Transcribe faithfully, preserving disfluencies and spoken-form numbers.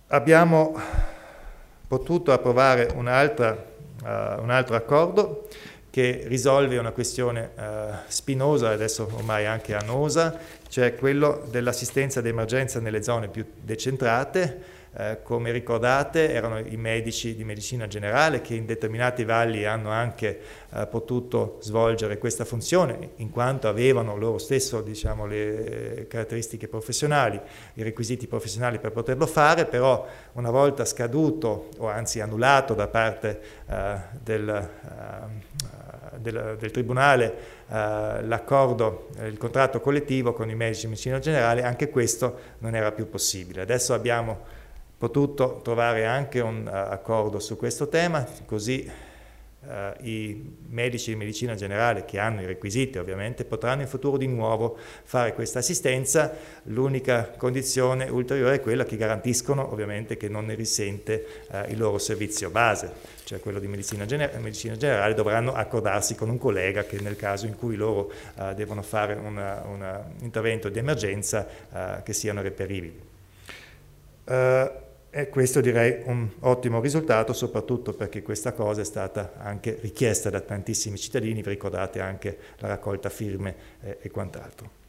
abbiamo potuto approvare un'altra, uh, un altro accordo che risolve una questione uh, spinosa, adesso ormai anche annosa, cioè quello dell'assistenza d'emergenza nelle zone più decentrate. Eh, come ricordate, erano i medici di medicina generale che in determinati valli hanno anche eh, potuto svolgere questa funzione, in quanto avevano loro stesso, diciamo, le caratteristiche professionali, i requisiti professionali per poterlo fare, però una volta scaduto o anzi annullato da parte eh, del, eh, del, del Tribunale eh, l'accordo, il contratto collettivo con i medici di medicina generale, anche questo non era più possibile. Adesso abbiamo potuto trovare anche un uh, accordo su questo tema, così uh, i medici di medicina generale che hanno i requisiti ovviamente potranno in futuro di nuovo fare questa assistenza. L'unica condizione ulteriore è quella che garantiscono ovviamente che non ne risente uh, il loro servizio base, cioè quello di medicina, gener medicina generale. Dovranno accordarsi con un collega che nel caso in cui loro uh, devono fare un intervento di emergenza uh, che siano reperibili. Uh, E questo direi un ottimo risultato, soprattutto perché questa cosa è stata anche richiesta da tantissimi cittadini. Vi ricordate anche la raccolta firme eh, e quant'altro.